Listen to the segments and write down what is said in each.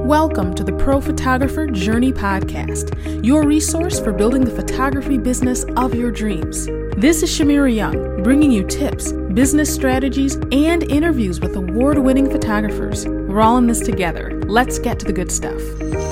Welcome to the Pro Photographer Journey Podcast, your resource for building the photography business of your dreams. This is Shamira Young, bringing you tips, business strategies, and interviews with award-winning photographers. We're all in this together. Let's get to the good stuff.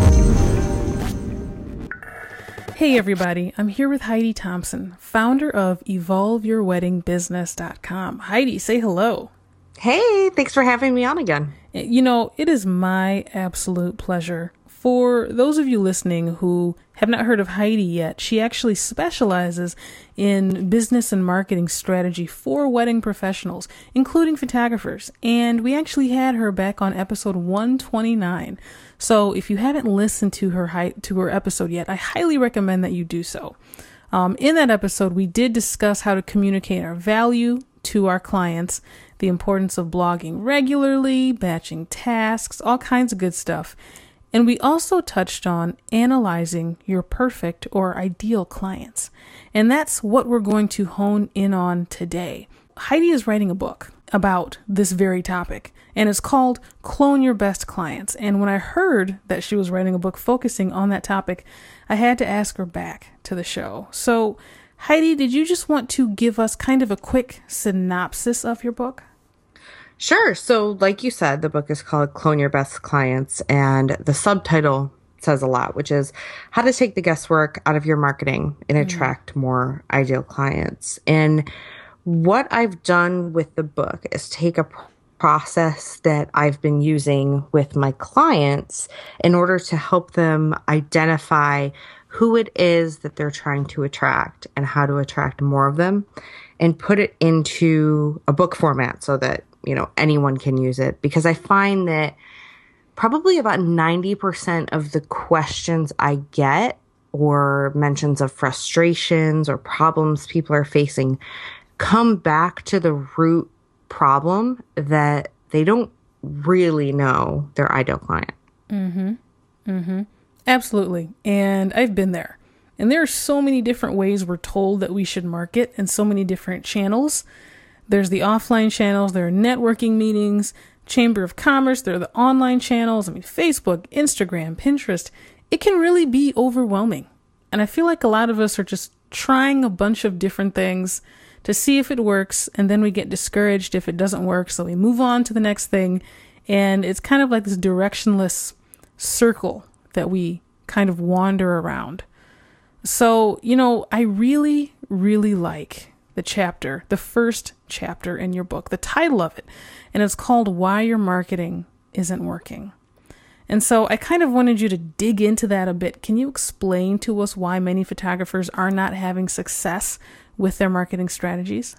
Hey everybody, I'm here with Heidi Thompson, founder of EvolveYourWeddingBusiness.com. Heidi, say hello. Hey, thanks for having me on again. You know, it is my absolute pleasure. For those of you listening who have not heard of Heidi yet, she actually specializes in business and marketing strategy for wedding professionals, including photographers. And we actually had her back on episode 129. So if you haven't listened to her episode yet, I highly recommend that you do so. In that episode, we did discuss how to communicate our value to our clients, the importance of blogging regularly, batching tasks, all kinds of good stuff. And we also touched on analyzing your perfect or ideal clients. And that's what we're going to hone in on today. Heidi is writing a book about this very topic, and it's called Clone Your Best Clients. And when I heard that she was writing a book focusing on that topic, I had to ask her back to the show. So Heidi, did you just want to give us kind of a quick synopsis of your book? Sure. So like you said, the book is called Clone Your Best Clients, and the subtitle says a lot, which is how to take the guesswork out of your marketing and attract more ideal clients. And what I've done with the book is take a process that I've been using with my clients in order to help them identify who it is that they're trying to attract and how to attract more of them, and put it into a book format so that, you know, anyone can use it. Because I find that probably about 90% of the questions I get or mentions of frustrations or problems people are facing come back to the root problem that they don't really know their ideal client. Absolutely. And I've been there. And there are so many different ways we're told that we should market, and so many different channels. There's the offline channels, there are networking meetings, Chamber of Commerce, there are the online channels. I mean, Facebook, Instagram, Pinterest. It can really be overwhelming. And I feel like a lot of us are just trying a bunch of different things to see if it works, and then we get discouraged if it doesn't work, so we move on to the next thing. And it's kind of like this directionless circle that we kind of wander around. So, you know, I really, really like the first chapter in your book, the title of it, and it's called Why Your Marketing Isn't Working. And so I kind of wanted you to dig into that a bit. Can you explain to us why many photographers are not having success with their marketing strategies?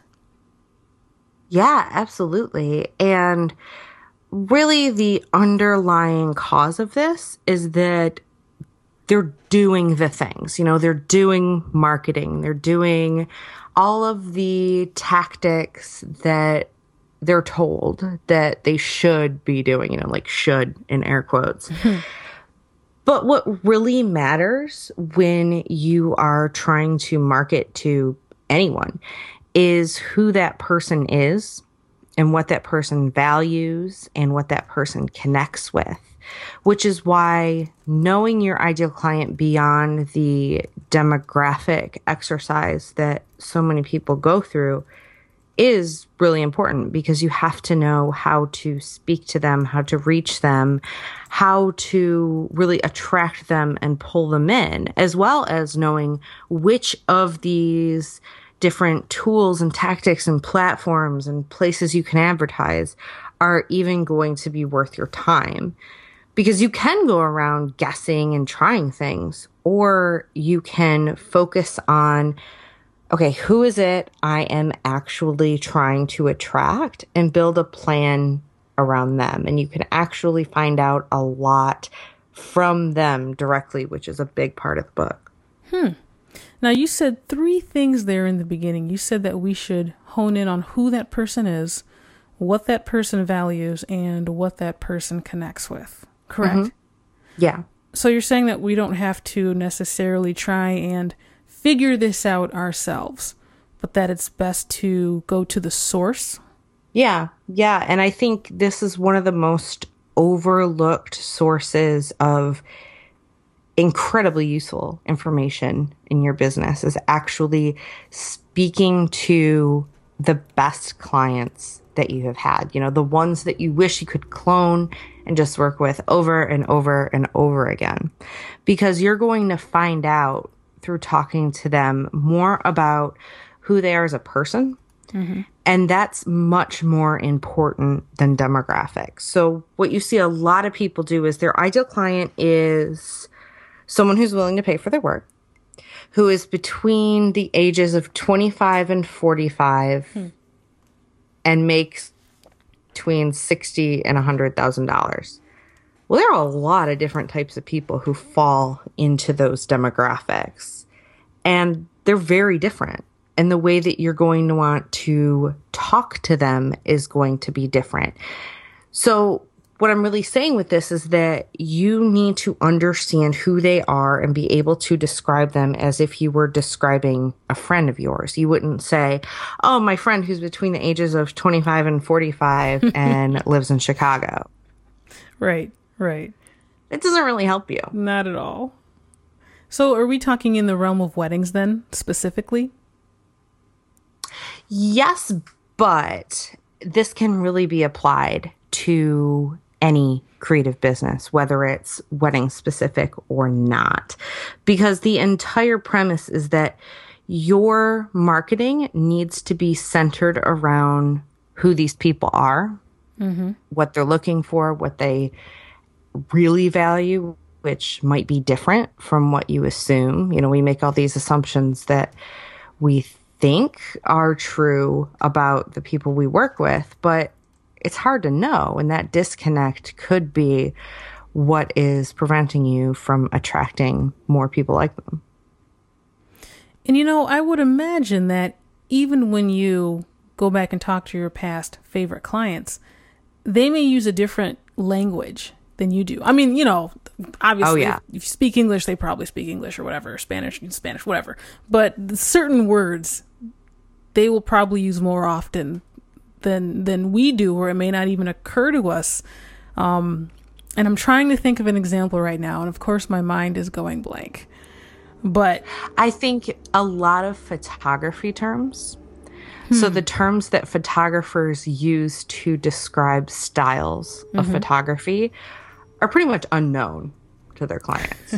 Yeah, absolutely. And really the underlying cause of this is that they're doing the things, you know, they're doing marketing, they're doing all of the tactics that they're told that they should be doing, you know, like should in air quotes. But what really matters when you are trying to market to anyone is who that person is and what that person values and what that person connects with, which is why knowing your ideal client beyond the demographic exercise that so many people go through is really important, because you have to know how to speak to them, how to reach them, how to really attract them and pull them in, as well as knowing which of these different tools and tactics and platforms and places you can advertise are even going to be worth your time. Because you can go around guessing and trying things, or you can focus on, okay, who is it I am actually trying to attract, and build a plan around them. And you can actually find out a lot from them directly, which is a big part of the book. Now, you said 3 things there in the beginning. You said that we should hone in on who that person is, what that person values, and what that person connects with. Correct? Yeah. So you're saying that we don't have to necessarily try and figure this out ourselves, but that it's best to go to the source? Yeah. And I think this is one of the most overlooked sources of incredibly useful information in your business is actually speaking to the best clients that you have had, the ones that you wish you could clone and just work with over and over and over again, because you're going to find out through talking to them more about who they are as a person. Mm-hmm. And that's much more important than demographics. So what you see a lot of people do is their ideal client is someone who's willing to pay for their work, who is between the ages of 25 and 45 and makes between $60,000 and $100,000. Well, there are a lot of different types of people who fall into those demographics, and they're very different. And the way that you're going to want to talk to them is going to be different. So what I'm really saying with this is that you need to understand who they are and be able to describe them as if you were describing a friend of yours. You wouldn't say, oh, my friend who's between the ages of 25 and 45 and lives in Chicago. Right. It doesn't really help you. Not at all. So are we talking in the realm of weddings then, specifically? Yes, but this can really be applied to any creative business, whether it's wedding specific or not, because the entire premise is that your marketing needs to be centered around who these people are, what they're looking for, what they really value, which might be different from what you assume. We make all these assumptions that we think are true about the people we work with, but it's hard to know. And that disconnect could be what is preventing you from attracting more people like them. And I would imagine that even when you go back and talk to your past favorite clients, they may use a different language than you do. I mean, obviously, if you speak English, they probably speak English or whatever, Spanish, whatever. But certain words, they will probably use more often than we do, or it may not even occur to us. And I'm trying to think of an example right now, and of course my mind is going blank. But I think a lot of photography terms, so the terms that photographers use to describe styles of photography are pretty much unknown to their clients.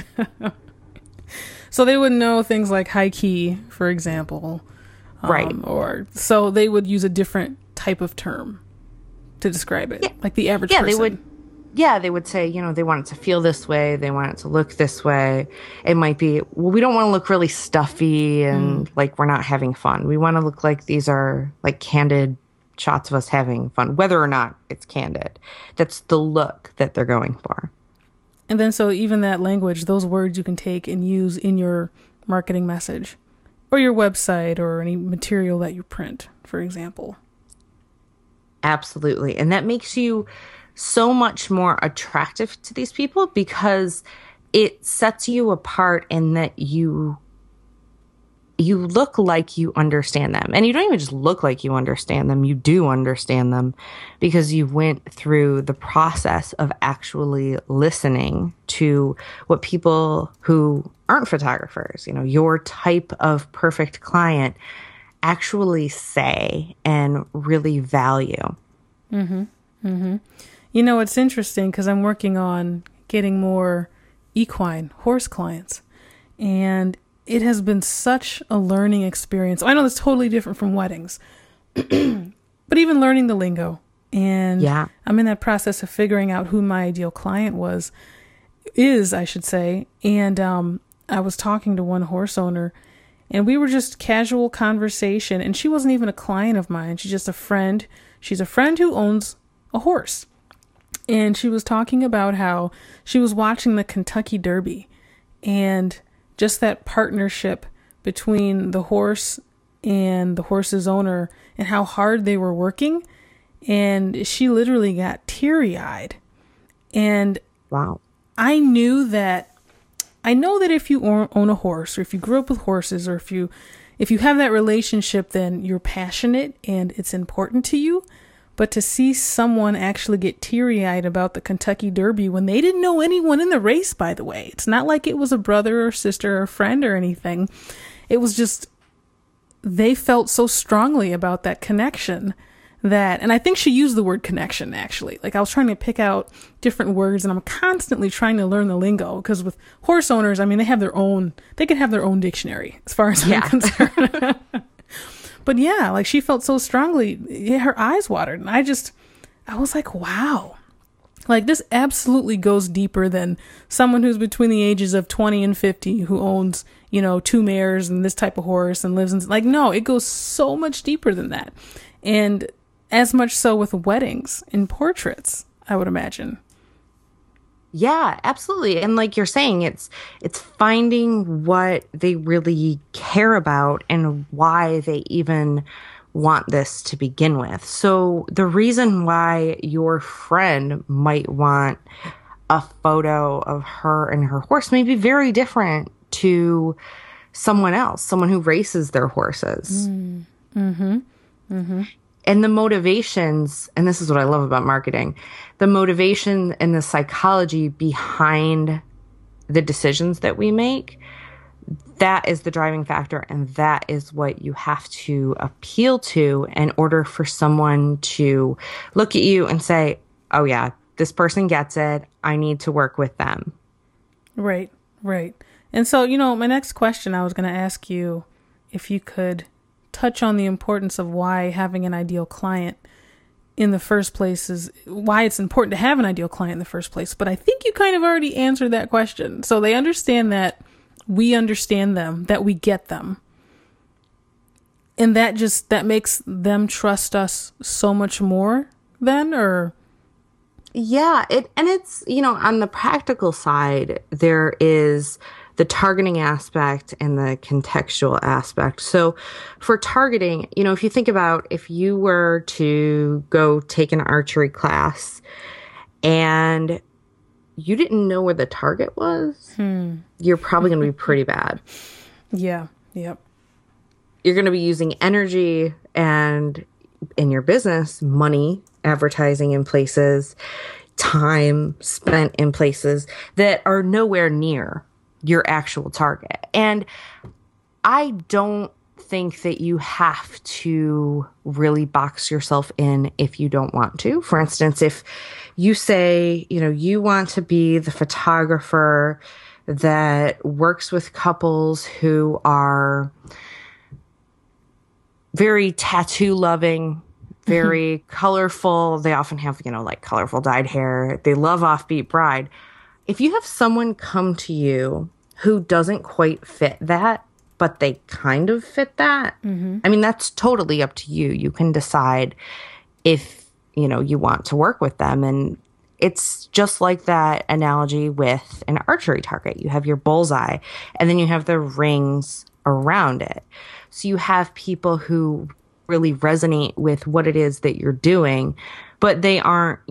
So they would know things like high key, for example. Right. Or so they would use a different type of term to describe it, like the average person. They would say, they want it to feel this way. They want it to look this way. It might be, well, we don't want to look really stuffy and like we're not having fun. We want to look like these are like candid shots of us having fun, whether or not it's candid. That's the look that they're going for. And then so even that language, those words you can take and use in your marketing message or your website or any material that you print, for example. Absolutely. And that makes you so much more attractive to these people because it sets you apart in that you look like you understand them. And you don't even just look like you understand them. You do understand them because you went through the process of actually listening to what people who aren't photographers, your type of perfect client actually say and really value. It's interesting because I'm working on getting more equine horse clients, and it has been such a learning experience. I know that's totally different from weddings, but even learning the lingo, and I'm in that process of figuring out who my ideal client is, I should say. And I was talking to one horse owner, and we were just casual conversation, and she wasn't even a client of mine. She's just a friend. She's a friend who owns a horse. And she was talking about how she was watching the Kentucky Derby and just that partnership between the horse and the horse's owner and how hard they were working. And she literally got teary-eyed. And wow. I know that if you own a horse, or if you grew up with horses, or if you have that relationship, then you're passionate and it's important to you. But to see someone actually get teary-eyed about the Kentucky Derby when they didn't know anyone in the race, by the way. It's not like it was a brother or sister or friend or anything. It was just, they felt so strongly about that connection that, and I think she used the word connection, actually. Like, I was trying to pick out different words, and I'm constantly trying to learn the lingo, because with horse owners, I mean, they can have their own dictionary, as far as I'm concerned. But yeah, like, she felt so strongly, her eyes watered, and I was like, wow. Like, this absolutely goes deeper than someone who's between the ages of 20 and 50 who owns, 2 mares and this type of horse and lives in, like, no, it goes so much deeper than that. And as much so with weddings and portraits, I would imagine. Yeah, absolutely. And like you're saying, it's finding what they really care about and why they even want this to begin with. So the reason why your friend might want a photo of her and her horse may be very different to someone else, someone who races their horses. Mm-hmm. Mm-hmm. And the motivations, and this is what I love about marketing, the motivation and the psychology behind the decisions that we make, that is the driving factor, and that is what you have to appeal to in order for someone to look at you and say, oh yeah, this person gets it, I need to work with them. Right. And so, my next question, I was going to ask you if you could touch on the importance of why having an ideal client in the first place is why it's important to have an ideal client in the first place. But I think you kind of already answered that question. So they understand that we understand them, that we get them. And that makes them trust us so much more then, or? Yeah, it's, on the practical side, there is the targeting aspect and the contextual aspect. So for targeting, if you think about if you were to go take an archery class and you didn't know where the target was, you're probably going to be pretty bad. Yeah. Yep. You're going to be using energy and in your business, money, advertising in places, time spent in places that are nowhere near your actual target. And I don't think that you have to really box yourself in if you don't want to. For instance, if you say, you want to be the photographer that works with couples who are very tattoo loving, very colorful. They often have, like colorful dyed hair. They love Offbeat Bride. If you have someone come to you who doesn't quite fit that, but they kind of fit that, I mean, that's totally up to you. You can decide if, you want to work with them. And it's just like that analogy with an archery target. You have your bullseye, and then you have the rings around it. So you have people who really resonate with what it is that you're doing, but they aren't,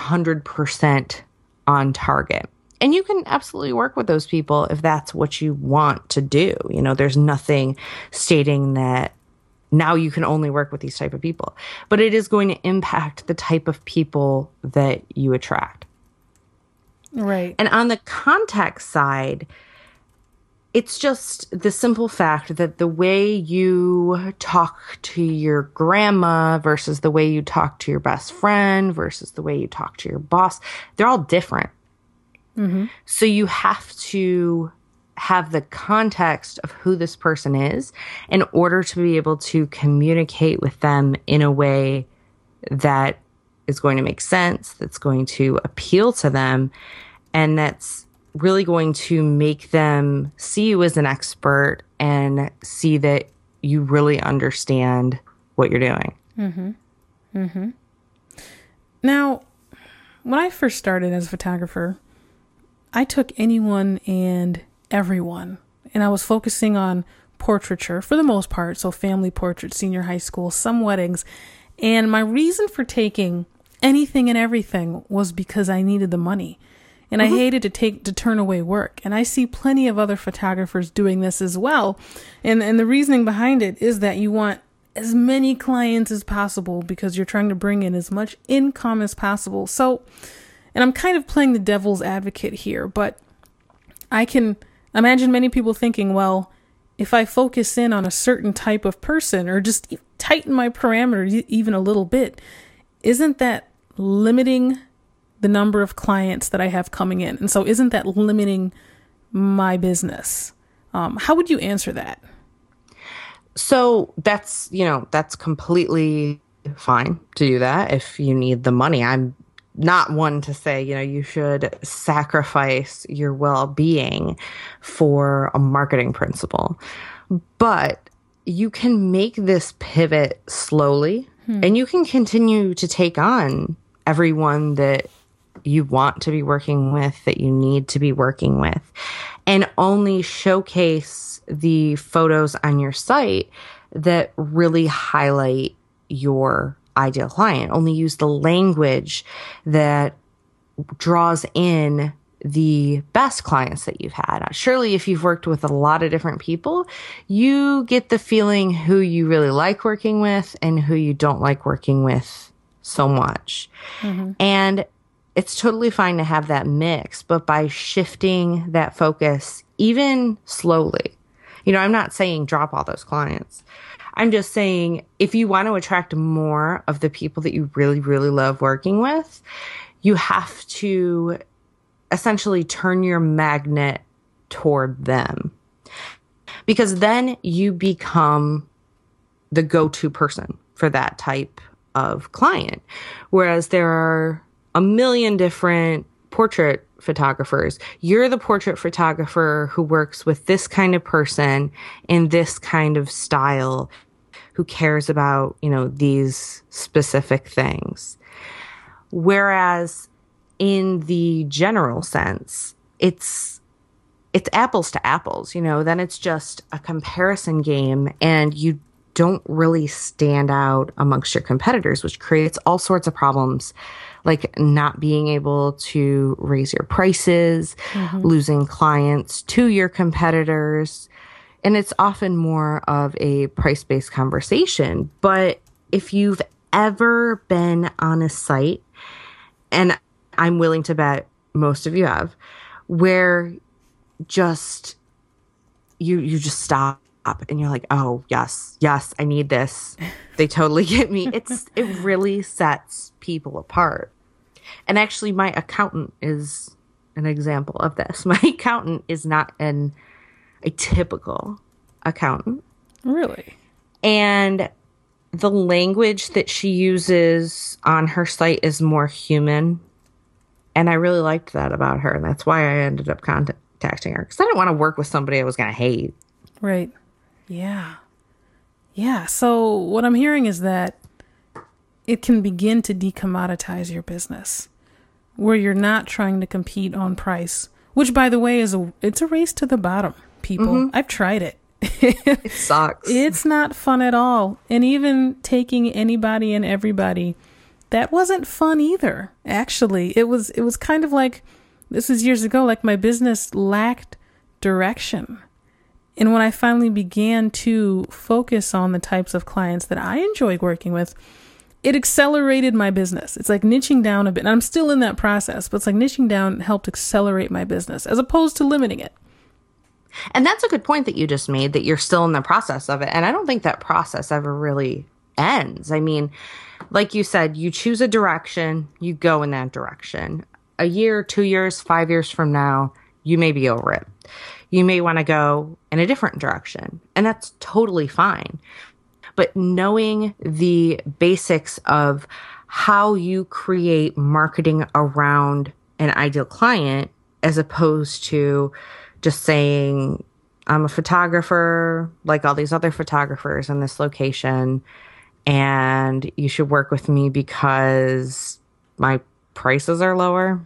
100% on target. And you can absolutely work with those people if that's what you want to do. There's nothing stating that now you can only work with these type of people, but it is going to impact the type of people that you attract. Right. And on the context side, it's just the simple fact that the way you talk to your grandma versus the way you talk to your best friend versus the way you talk to your boss, they're all different. Mm-hmm. So you have to have the context of who this person is in order to be able to communicate with them in a way that is going to make sense, that's going to appeal to them, and that's really going to make them see you as an expert and see that you really understand what you're doing. Mm-hmm. Mm-hmm. Now, when I first started as a photographer, I took anyone and everyone, and I was focusing on portraiture for the most part. So family portraits, senior high school, some weddings. And my reason for taking anything and everything was because I needed the money. And I hated to turn away work. And I see plenty of other photographers doing this as well. And the reasoning behind it is that you want as many clients as possible because you're trying to bring in as much income as possible. So, and I'm kind of playing the devil's advocate here, but I can imagine many people thinking, well, if I focus in on a certain type of person or just tighten my parameters even a little bit, isn't that limiting the number of clients that I have coming in? And so isn't that limiting my business? How would you answer that? So that's completely fine to do that if you need the money. I'm not one to say, you should sacrifice your well-being for a marketing principle. But you can make this pivot slowly and you can continue to take on everyone that you want to be working with, that you need to be working with, and only showcase the photos on your site that really highlight your ideal client. Only use the language that draws in the best clients that you've had. Surely if you've worked with a lot of different people, you get the feeling who you really like working with and who you don't like working with so much. Mm-hmm. And it's totally fine to have that mix, but by shifting that focus even slowly, I'm not saying drop all those clients. I'm just saying if you want to attract more of the people that you really, really love working with, you have to essentially turn your magnet toward them, because then you become the go-to person for that type of client. Whereas there are a million different portrait photographers. You're the portrait photographer who works with this kind of person in this kind of style, who cares about, these specific things. Whereas in the general sense, it's apples to apples, then it's just a comparison game and you don't really stand out amongst your competitors, which creates all sorts of problems, like not being able to raise your prices, losing clients to your competitors. And it's often more of a price-based conversation. But if you've ever been on a site, and I'm willing to bet most of you have, where just you just stop and you're like, oh, yes, I need this. They totally get me. It really sets people apart. And actually, my accountant is an example of this. My accountant is not a typical accountant. Really? And the language that she uses on her site is more human. And I really liked that about her. And that's why I ended up contacting her. Because I didn't want to work with somebody I was going to hate. Right. Yeah. Yeah. So what I'm hearing is that it can begin to decommoditize your business, where you're not trying to compete on price, which, by the way, it's a race to the bottom, people. Mm-hmm. I've tried it. It sucks. It's not fun at all. And even taking anybody and everybody, that wasn't fun either. Actually, it was kind of like, this was years ago, like my business lacked direction. And when I finally began to focus on the types of clients that I enjoy working with, it accelerated my business. It's like niching down a bit. And I'm still in that process, but it's like niching down helped accelerate my business as opposed to limiting it. And that's a good point that you just made, that you're still in the process of it. And I don't think that process ever really ends. I mean, like you said, you choose a direction, you go in that direction. A year, 2 years, 5 years from now, you may be over it. You may want to go in a different direction, and that's totally fine. But knowing the basics of how you create marketing around an ideal client, as opposed to just saying, I'm a photographer like all these other photographers in this location, and you should work with me because my prices are lower.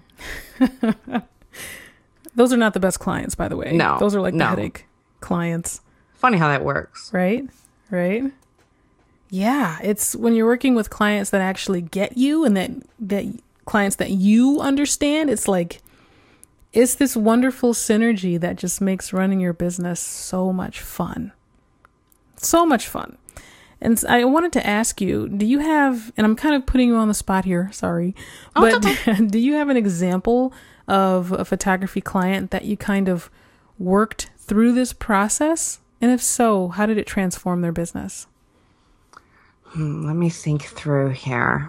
Those are not the best clients, by the way. No. Those are like the headache clients. Funny how that works. Right? Yeah. It's when you're working with clients that actually get you and that clients that you understand, it's like, it's this wonderful synergy that just makes running your business so much fun. So much fun. I wanted to ask you, do you have, and I'm kind of putting you on the spot here, sorry, Oh, but okay. do you have an example of a photography client that you kind of worked through this process? And if so, how did it transform their business? Let me think through here.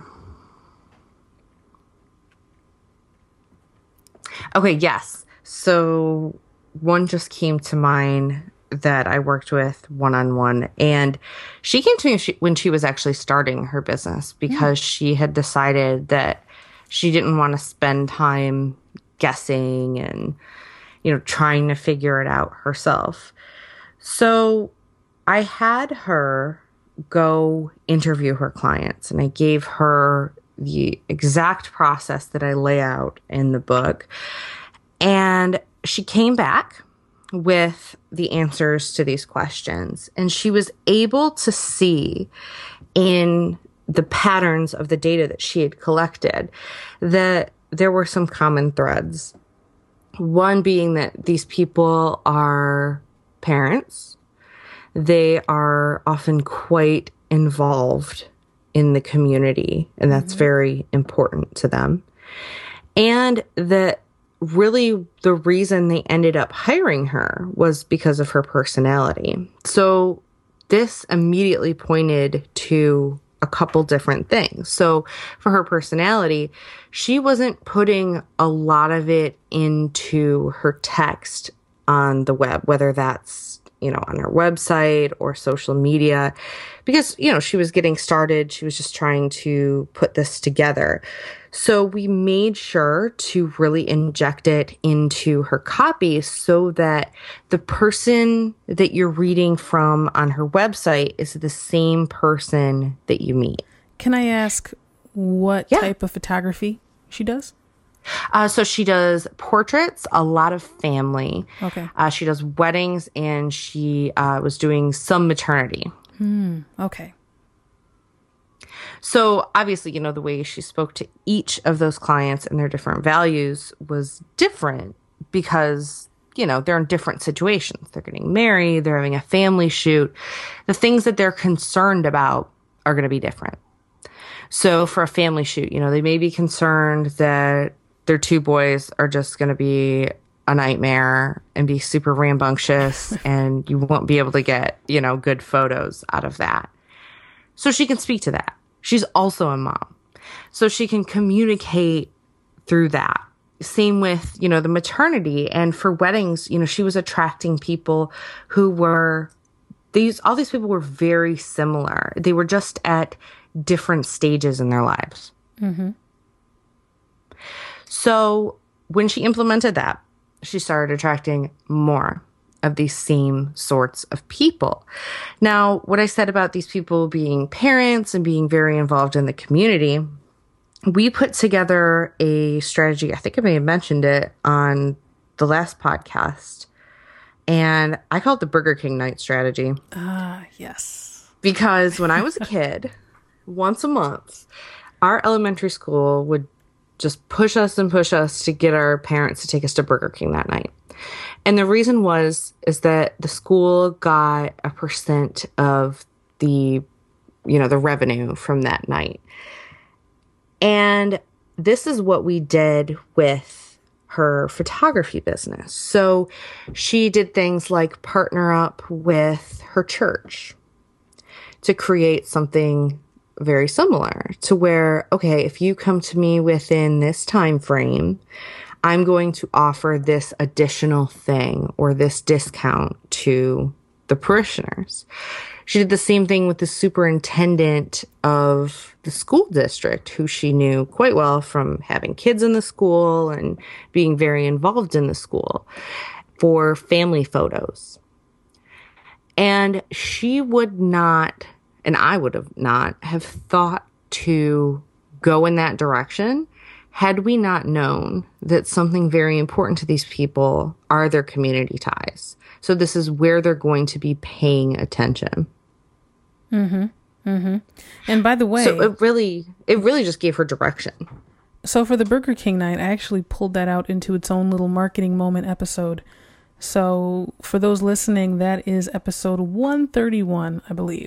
Okay, yes. So one just came to mind that I worked with one-on-one, and she came to me when she was actually starting her business because she had decided that she didn't want to spend time guessing and, trying to figure it out herself. So I had her go interview her clients, and I gave her the exact process that I lay out in the book. And she came back with the answers to these questions. And she was able to see in the patterns of the data that she had collected that there were some common threads. One being that these people are parents. They are often quite involved in the community, and that's very important to them. And that really the reason they ended up hiring her was because of her personality. So this immediately pointed to a couple different things. So for her personality, she wasn't putting a lot of it into her text on the web, whether that's, on her website or social media, because, she was getting started. She was just trying to put this together. So we made sure to really inject it into her copy so that the person that you're reading from on her website is the same person that you meet. Can I ask what type of photography she does? So she does portraits, a lot of family. Okay. She does weddings, and she was doing some maternity. Okay. So obviously, the way she spoke to each of those clients and their different values was different because, they're in different situations. They're getting married, they're having a family shoot. The things that they're concerned about are going to be different. So for a family shoot, they may be concerned that their two boys are just going to be a nightmare and be super rambunctious and you won't be able to get, good photos out of that. So she can speak to that. She's also a mom. So she can communicate through that. Same with, the maternity. And for weddings, she was attracting people who were all these people were very similar. They were just at different stages in their lives. Mm-hmm. So when she implemented that, she started attracting more of these same sorts of people. Now, what I said about these people being parents and being very involved in the community, we put together a strategy. I think I may have mentioned it on the last podcast. And I call it the Burger King night strategy. Ah, yes. Because when I was a kid, once a month, our elementary school would just push us to get our parents to take us to Burger King that night. And the reason is that the school got a percent of the revenue from that night. And this is what we did with her photography business. So she did things like partner up with her church to create something very similar to where, okay, if you come to me within this time frame, I'm going to offer this additional thing or this discount to the parishioners. She did the same thing with the superintendent of the school district, who she knew quite well from having kids in the school and being very involved in the school, for family photos. And she would not, and I would have not, have thought to go in that direction had we not known that something very important to these people are their community ties. So this is where they're going to be paying attention. Mm-hmm. Mm-hmm. And by the way, so it really just gave her direction. So for the Burger King night, I actually pulled that out into its own little marketing moment episode. So for those listening, that is episode 131, I believe.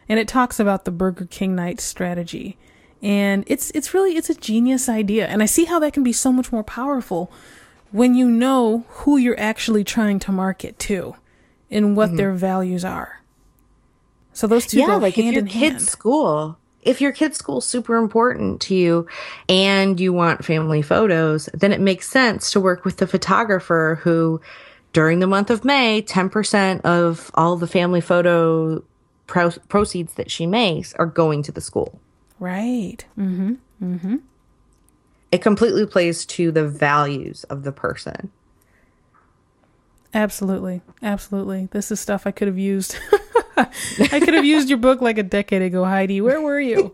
and it talks about the Burger King night strategy. And it's a genius idea. And I see how that can be so much more powerful when you know who you're actually trying to market to and what their values are. So those two go hand in hand. If your kid's school is super important to you and you want family photos, then it makes sense to work with the photographer who, during the month of May, 10% of all the family photo proceeds that she makes are going to the school. Right. Mm-hmm. Mm-hmm. It completely plays to the values of the person. Absolutely. Absolutely. This is stuff I could have used. I could have used your book like a decade ago, Heidi. Where were you?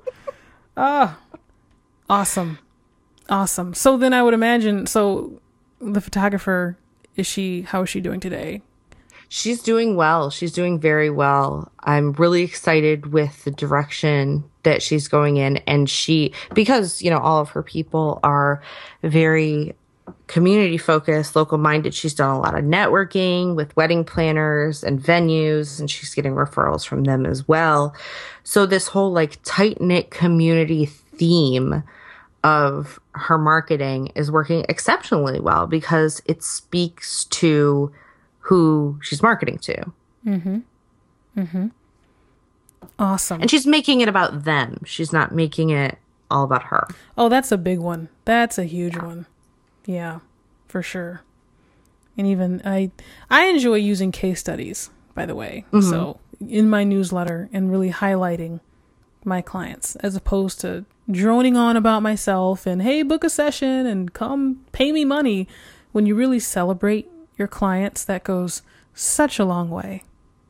Awesome. Awesome. So then I would imagine, so the photographer, how is she doing today? She's doing well. She's doing very well. I'm really excited with the direction that she's going in. And because, all of her people are very community focused, local minded. She's done a lot of networking with wedding planners and venues, and she's getting referrals from them as well. So this whole tight knit community theme of her marketing is working exceptionally well because it speaks to who she's marketing to. Mm-hmm. Mm-hmm. Awesome. And she's making it about them. She's not making it all about her. Oh, that's a big one. That's a huge one. Yeah, for sure. And even I enjoy using case studies, by the way. Mm-hmm. So in my newsletter and really highlighting my clients as opposed to droning on about myself and, hey, book a session and come pay me money. When you really celebrate your clients, that goes such a long way.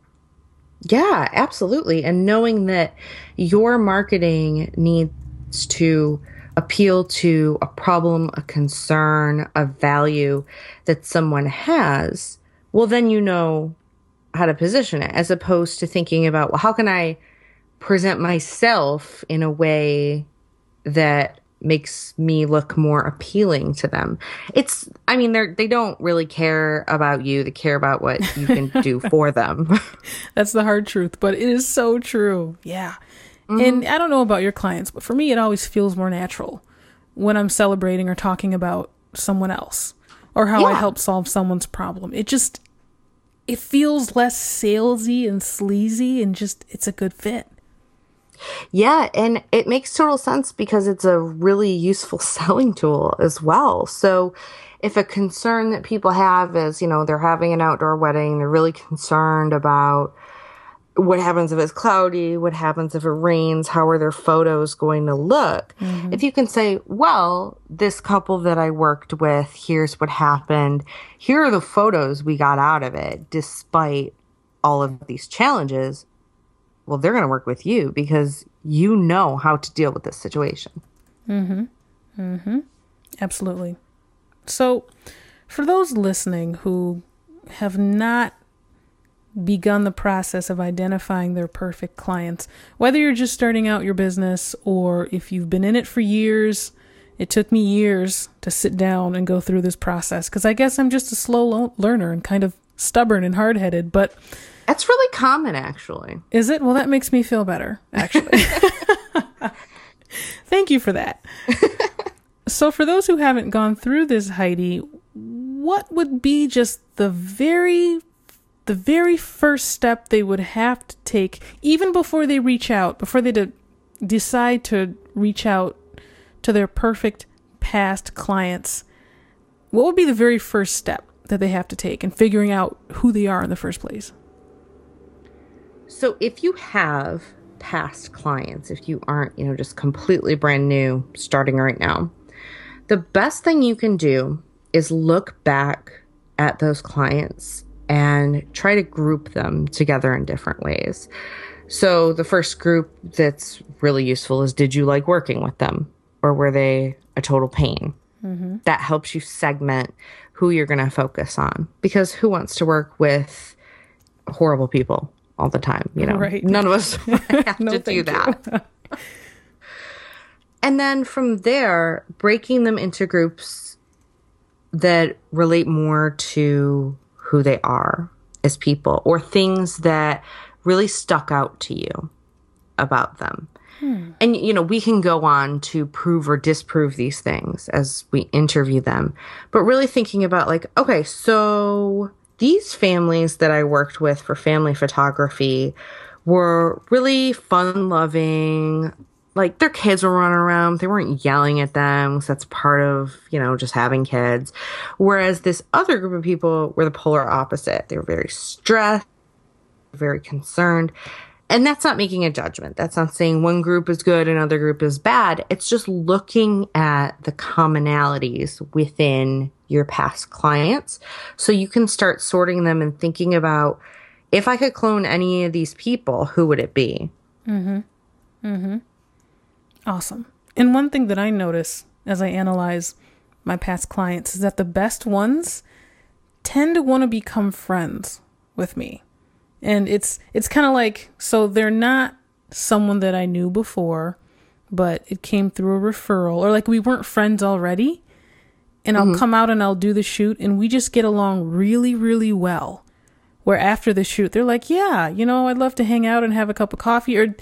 Yeah, absolutely. And knowing that your marketing needs to appeal to a problem, a concern, a value that someone has, well, then you know how to position it, as opposed to thinking about, well, how can I present myself in a way that makes me look more appealing to them. They don't really care about you. They care about what you can do for them. That's the hard truth, but it is so true. Yeah. Mm-hmm. And I don't know about your clients, but for me, it always feels more natural when I'm celebrating or talking about someone else or how I help solve someone's problem. It feels less salesy and sleazy and it's a good fit. Yeah, and it makes total sense because it's a really useful selling tool as well. So if a concern that people have is, they're having an outdoor wedding, they're really concerned about what happens if it's cloudy, what happens if it rains, how are their photos going to look? Mm-hmm. If you can say, well, this couple that I worked with, here's what happened. Here are the photos we got out of it, despite all of these challenges. Well, they're going to work with you because you know how to deal with this situation. Mm-hmm. Mm-hmm. Absolutely. So for those listening who have not begun the process of identifying their perfect clients, whether you're just starting out your business or if you've been in it for years, it took me years to sit down and go through this process because I guess I'm just a slow learner and kind of stubborn and hard-headed, but that's really common, actually. Is it? Well, that makes me feel better, actually. Thank you for that. So for those who haven't gone through this, Heidi, what would be just the very first step they would have to take, even before they reach out, before they decide to reach out to their perfect past clients? What would be the very first step that they have to take in figuring out who they are in the first place? So if you have past clients, if you aren't, just completely brand new, starting right now, the best thing you can do is look back at those clients and try to group them together in different ways. So the first group that's really useful is, did you like working with them? Or were they a total pain? Mm-hmm. That helps you segment who you're going to focus on. Because who wants to work with horrible people all the time? Right. None of us have to do that. And then from there, breaking them into groups that relate more to who they are as people or things that really stuck out to you. about them. And, we can go on to prove or disprove these things as we interview them. But really thinking about like, okay, so these families that I worked with for family photography were really fun-loving. Like, their kids were running around. They weren't yelling at them. So that's part of, just having kids. Whereas this other group of people were the polar opposite. They were very stressed, very concerned. And that's not making a judgment. That's not saying one group is good, another group is bad. It's just looking at the commonalities within your past clients. So you can start sorting them and thinking about, if I could clone any of these people, who would it be? Awesome. And one thing that I notice as I analyze my past clients is that the best ones tend to want to become friends with me. And it's kind of like, so they're not someone that I knew before, but it came through a referral, or like we weren't friends already. And I'll come out and I'll do the shoot and we just get along really, really well. Where after the shoot, they're like, yeah, I'd love to hang out and have a cup of coffee. Or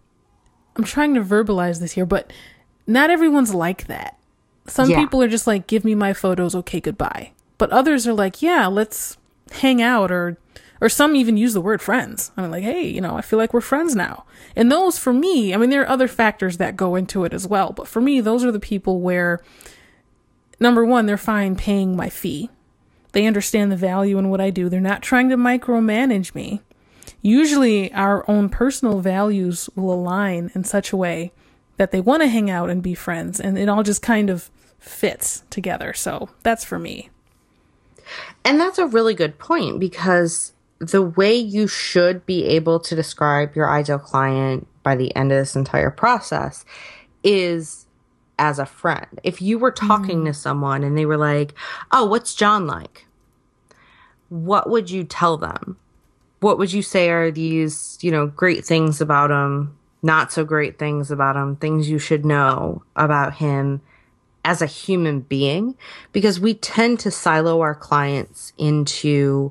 I'm trying to verbalize this here, but not everyone's like that. Some people are just like, give me my photos. Okay, goodbye. But others are like, yeah, let's hang out, or some even use the word friends. I'm like, hey, I feel like we're friends now. And those, for me, there are other factors that go into it as well. But for me, those are the people where, number one, they're fine paying my fee. They understand the value in what I do. They're not trying to micromanage me. Usually our own personal values will align in such a way that they want to hang out and be friends. And it all just kind of fits together. So that's for me. And that's a really good point, because the way you should be able to describe your ideal client by the end of this entire process is as a friend. If you were talking to someone and they were like, oh, what's John like? What would you tell them? What would you say are these, great things about him, not so great things about him, things you should know about him as a human being? Because we tend to silo our clients into,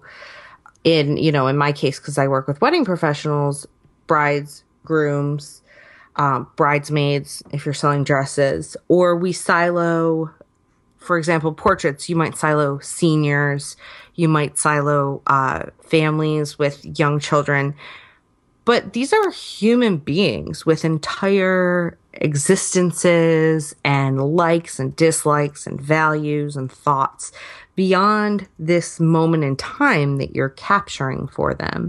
in my case, because I work with wedding professionals, brides, grooms, bridesmaids, if you're selling dresses, or we silo, for example, portraits. You might silo seniors, you might silo families with young children. But these are human beings with entire existences and likes and dislikes and values and thoughts beyond this moment in time that you're capturing for them.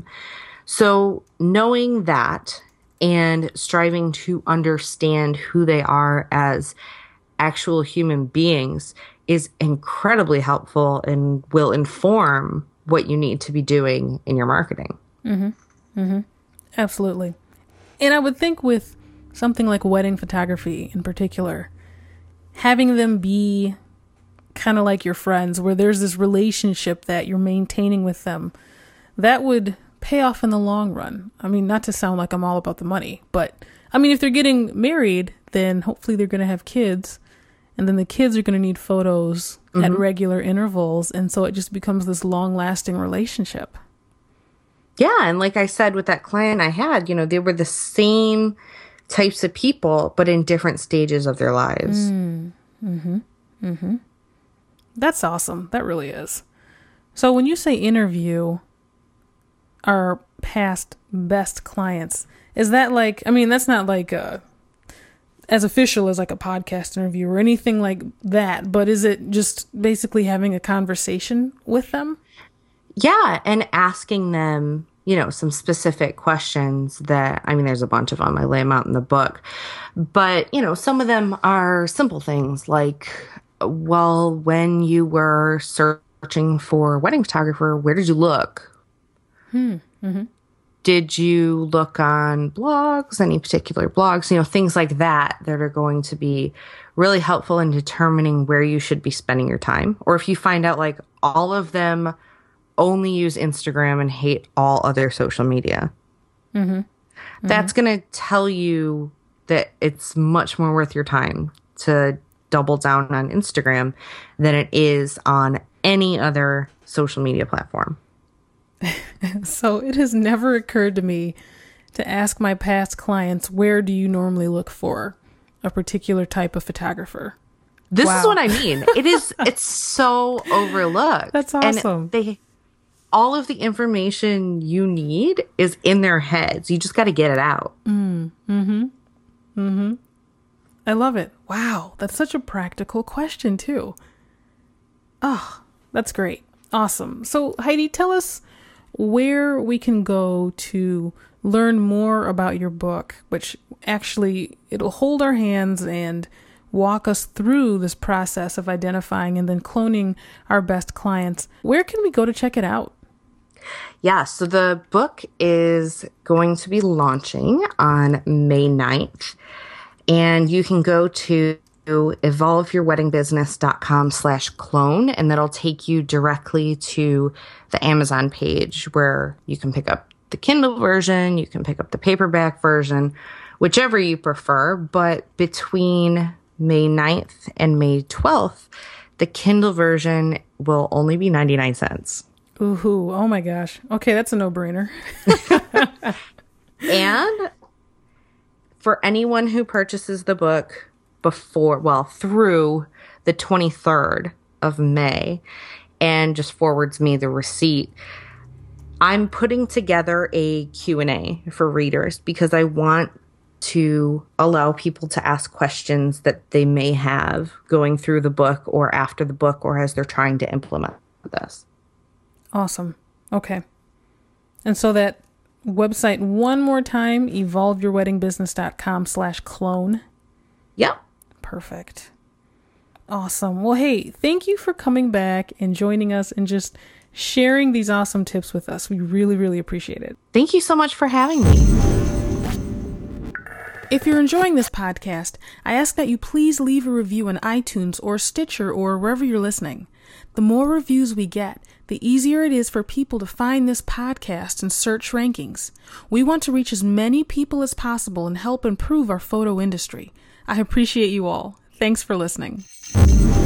So knowing that and striving to understand who they are as actual human beings is incredibly helpful and will inform what you need to be doing in your marketing. Absolutely. And I would think with something like wedding photography in particular, having them be kind of like your friends, where there's this relationship that you're maintaining with them, that would pay off in the long run. Not to sound like I'm all about the money, but if they're getting married, then hopefully they're going to have kids, and then the kids are going to need photos at regular intervals. And so it just becomes this long lasting relationship. Yeah. And like I said, with that client I had, they were the same types of people, but in different stages of their lives. That's awesome. That really is. So when you say interview our past best clients, is that like, that's not like as official as like a podcast interview or anything like that, but is it just basically having a conversation with them? Yeah. And asking them, some specific questions that, there's a bunch of them. I lay them out in the book, but, some of them are simple things like, well, when you were searching for a wedding photographer, where did you look? Did you look on blogs, any particular blogs, things like that are going to be really helpful in determining where you should be spending your time. Or if you find out like all of them only use Instagram and hate all other social media, that's going to tell you that it's much more worth your time to double down on Instagram than it is on any other social media platform. So it has never occurred to me to ask my past clients, where do you normally look for a particular type of photographer? This is what I mean. It's so overlooked. That's awesome. And all of the information you need is in their heads. You just got to get it out. I love it. Wow. That's such a practical question too. Oh, that's great. Awesome. So Heidi, tell us where we can go to learn more about your book, which actually it'll hold our hands and walk us through this process of identifying and then cloning our best clients. Where can we go to check it out? Yeah, so the book is going to be launching on May 9th, and you can go to evolveyourweddingbusiness.com/clone, and that'll take you directly to the Amazon page where you can pick up the Kindle version, you can pick up the paperback version, whichever you prefer. But between May 9th and May 12th, the Kindle version will only be 99 cents. Ooh, oh my gosh. Okay, that's a no-brainer. And for anyone who purchases the book through the 23rd of May and just forwards me the receipt, I'm putting together a Q&A for readers because I want to allow people to ask questions that they may have going through the book or after the book or as they're trying to implement this. Awesome. Okay. And so that website one more time, evolveyourweddingbusiness.com/clone. Yep. Perfect. Awesome. Well, hey, thank you for coming back and joining us and just sharing these awesome tips with us. We really, really appreciate it. Thank you so much for having me. If you're enjoying this podcast, I ask that you please leave a review on iTunes or Stitcher or wherever you're listening. The more reviews we get, the easier it is for people to find this podcast and search rankings. We want to reach as many people as possible and help improve our photo industry. I appreciate you all. Thanks for listening.